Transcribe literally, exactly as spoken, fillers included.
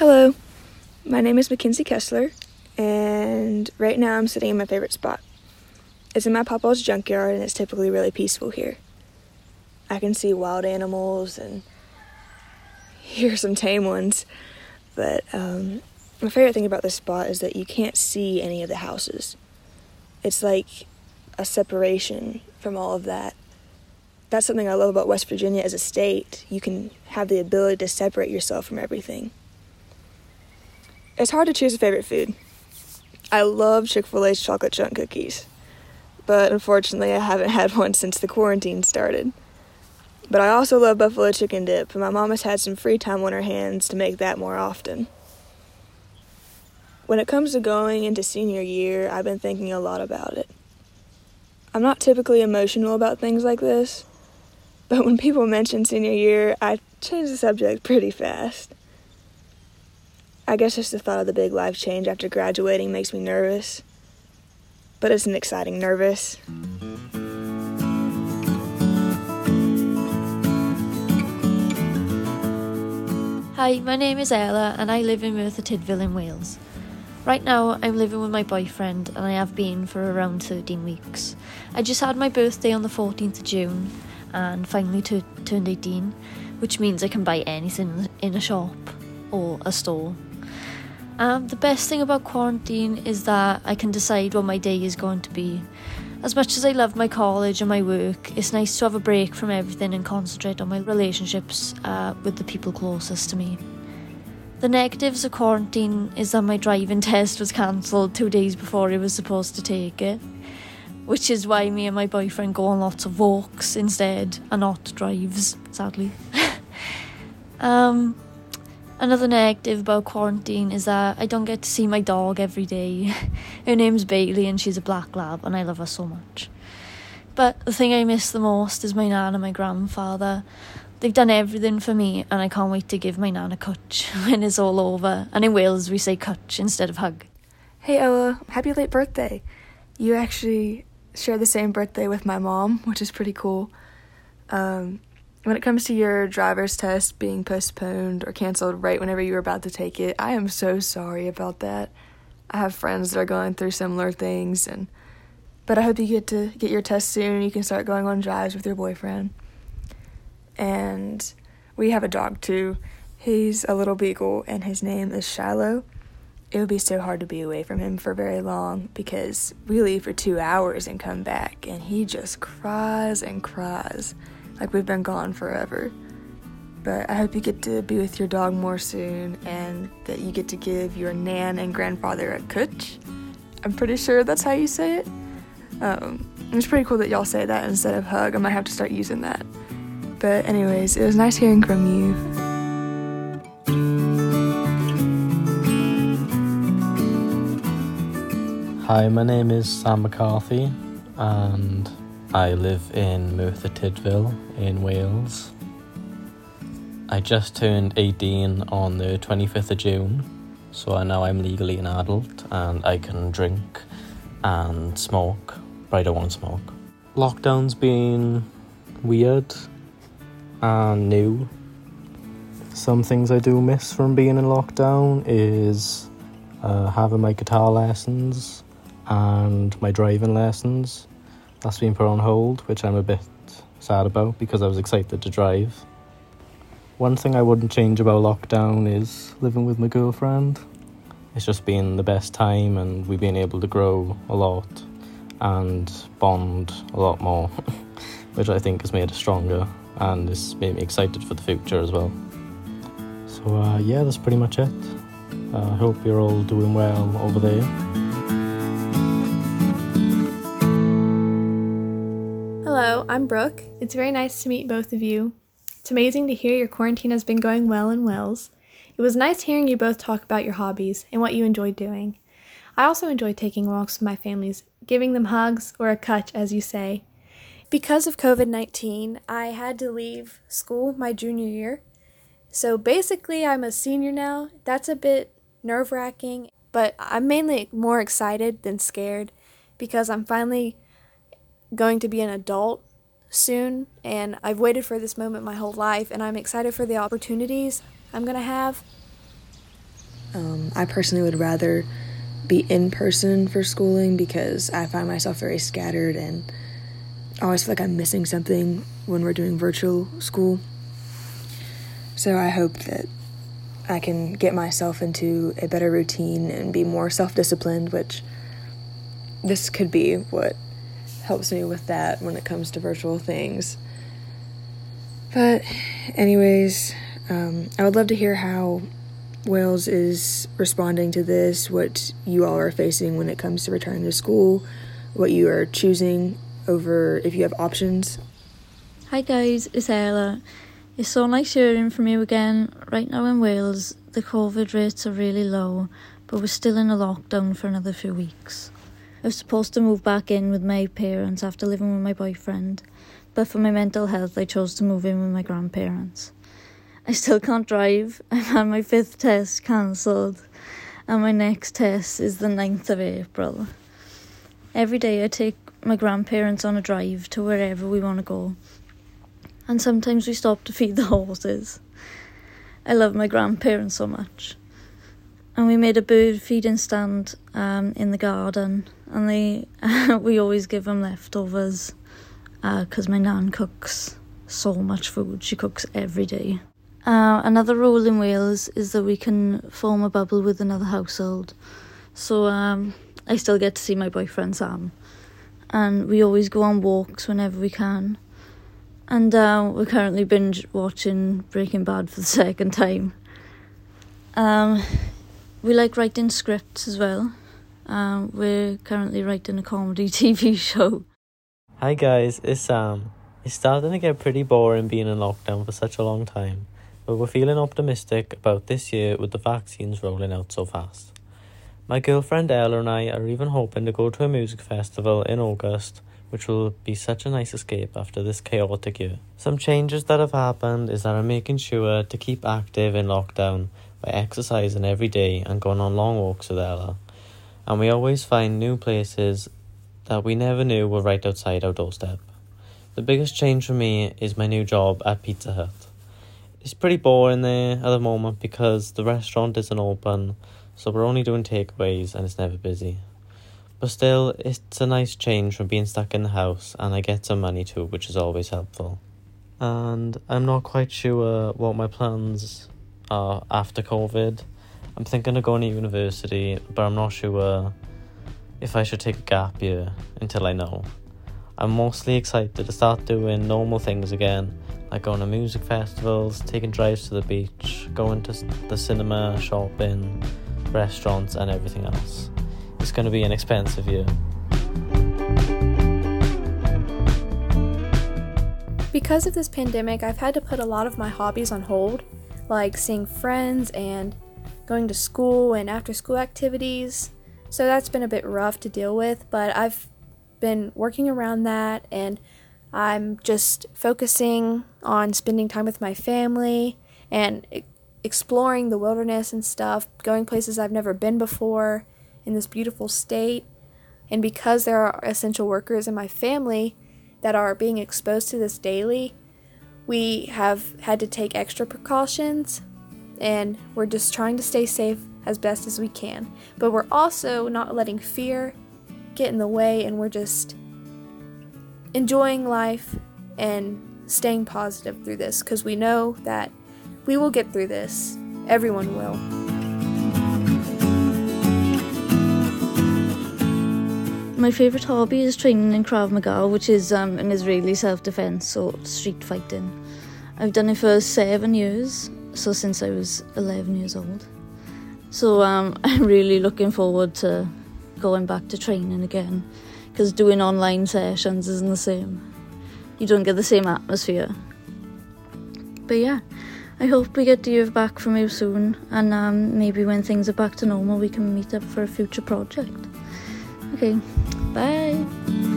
Hello, my name is Mackenzie Kessler, and right now I'm sitting in my favorite spot. It's in my papa's junkyard, and it's typically really peaceful here. I can see wild animals and hear some tame ones, but um, my favorite thing about this spot is that you can't see any of the houses. It's like a separation from all of that. That's something I love about West Virginia as a state. You can have the ability to separate yourself from everything. It's hard to choose a favorite food. I love Chick-fil-A's chocolate chunk cookies, but unfortunately I haven't had one since the quarantine started. But I also love buffalo chicken dip, and my mom has had some free time on her hands to make that more often. When it comes to going into senior year, I've been thinking a lot about it. I'm not typically emotional about things like this, but when people mention senior year, I change the subject pretty fast. I guess just the thought of the big life change after graduating makes me nervous, but it's an exciting nervous. Hi, my name is Ella and I live in Merthyr Tydfil in Wales. Right now I'm living with my boyfriend and I have been for around thirteen weeks. I just had my birthday on the fourteenth of June and finally t- turned eighteen, which means I can buy anything in a shop or a store. Um, the best thing about quarantine is that I can decide what my day is going to be. As much as I love my college and my work, it's nice to have a break from everything and concentrate on my relationships uh, with the people closest to me. The negatives of quarantine is that my driving test was cancelled two days before I was supposed to take it, which is why me and my boyfriend go on lots of walks instead and not drives, sadly. um... Another negative about quarantine is that I don't get to see my dog every day. Her name's Bailey and she's a black lab and I love her so much. But the thing I miss the most is my nan and my grandfather. They've done everything for me and I can't wait to give my nan a cwtch when it's all over. And in Wales we say cwtch instead of hug. Hey Ella, happy late birthday. You actually share the same birthday with my mom, which is pretty cool. Um... When it comes to your driver's test being postponed or canceled right whenever you were about to take it, I am so sorry about that. I have friends that are going through similar things, and but I hope you get to get your test soon and you can start going on drives with your boyfriend. And we have a dog too. He's a little beagle and his name is Shiloh. It would be so hard to be away from him for very long because we leave for two hours and come back and he just cries and cries. Like we've been gone forever. But I hope you get to be with your dog more soon and that you get to give your nan and grandfather a cwtch. I'm pretty sure that's how you say it. Um, it's pretty cool that y'all say that instead of hug. I might have to start using that. But anyways, it was nice hearing from you. Hi, my name is Sam McCarthy and I live in Merthyr Tydfil in Wales. I just turned eighteen on the twenty-fifth of June, so now I'm legally an adult and I can drink and smoke, but I don't want to smoke. Lockdown's been weird and new. Some things I do miss from being in lockdown is uh, having my guitar lessons and my driving lessons. That's been put on hold, which I'm a bit sad about because I was excited to drive. One thing I wouldn't change about lockdown is living with my girlfriend. It's just been the best time and we've been able to grow a lot and bond a lot more, which I think has made us stronger and has made me excited for the future as well. So uh, yeah, that's pretty much it. I uh, hope you're all doing well over there. Hello, I'm Brooke. It's very nice to meet both of you. It's amazing to hear your quarantine has been going well in Wales. It was nice hearing you both talk about your hobbies and what you enjoyed doing. I also enjoyed taking walks with my families, giving them hugs or a cwtch, as you say. Because of covid nineteen, I had to leave school my junior year. So basically, I'm a senior now. That's a bit nerve-wracking, but I'm mainly more excited than scared because I'm finally going to be an adult soon, and I've waited for this moment my whole life, and I'm excited for the opportunities I'm going to have. Um, I personally would rather be in person for schooling because I find myself very scattered and I always feel like I'm missing something when we're doing virtual school. So I hope that I can get myself into a better routine and be more self-disciplined, which this could be what helps me with that when it comes to virtual things. But anyways, um, I would love to hear how Wales is responding to this, what you all are facing when it comes to returning to school, what you are choosing over if you have options. Hi guys, it's Ella. It's so nice hearing from you again. Right now in Wales, the COVID rates are really low, but we're still in a lockdown for another few weeks. I was supposed to move back in with my parents after living with my boyfriend, but for my mental health I chose to move in with my grandparents. I still can't drive. I've had my fifth test cancelled, and my next test is the ninth of April. Every day I take my grandparents on a drive to wherever we want to go, and sometimes we stop to feed the horses. I love my grandparents so much. And we made a bird feeding stand um, in the garden, and they we always give them leftovers because uh, my nan cooks so much food. She cooks every day. Uh, another rule in Wales is that we can form a bubble with another household. So um, I still get to see my boyfriend Sam, and we always go on walks whenever we can. And uh, we're currently binge watching Breaking Bad for the second time. Um, we like writing scripts as well. Um, we're currently writing a comedy T V show. Hi guys, it's Sam. It's starting to get pretty boring being in lockdown for such a long time, but we're feeling optimistic about this year with the vaccines rolling out so fast. My girlfriend Ella and I are even hoping to go to a music festival in August, which will be such a nice escape after this chaotic year. Some changes that have happened is that I'm making sure to keep active in lockdown by exercising every day and going on long walks with Ella. And we always find new places that we never knew were right outside our doorstep. The biggest change for me is my new job at Pizza Hut. It's pretty boring there at the moment because the restaurant isn't open, so we're only doing takeaways and it's never busy. But still, it's a nice change from being stuck in the house, and I get some money too, which is always helpful. And I'm not quite sure what my plans are after COVID. I'm thinking of going to university, but I'm not sure if I should take a gap year until I know. I'm mostly excited to start doing normal things again, like going to music festivals, taking drives to the beach, going to the cinema, shopping, restaurants and everything else. It's going to be an expensive year. Because of this pandemic, I've had to put a lot of my hobbies on hold, like seeing friends and going to school and after-school activities. So that's been a bit rough to deal with, but I've been working around that, and I'm just focusing on spending time with my family and e- exploring the wilderness and stuff, going places I've never been before in this beautiful state. And because there are essential workers in my family that are being exposed to this daily, we have had to take extra precautions, and we're just trying to stay safe as best as we can. But we're also not letting fear get in the way, and we're just enjoying life and staying positive through this, because we know that we will get through this. Everyone will. My favourite hobby is training in Krav Maga, which is um, an Israeli self-defense, so street fighting. I've done it for seven years, so since I was eleven years old. So um, I'm really looking forward to going back to training again, because doing online sessions isn't the same. You don't get the same atmosphere. But yeah, I hope we get to hear back from you soon, and um, maybe when things are back to normal we can meet up for a future project. Okay, bye!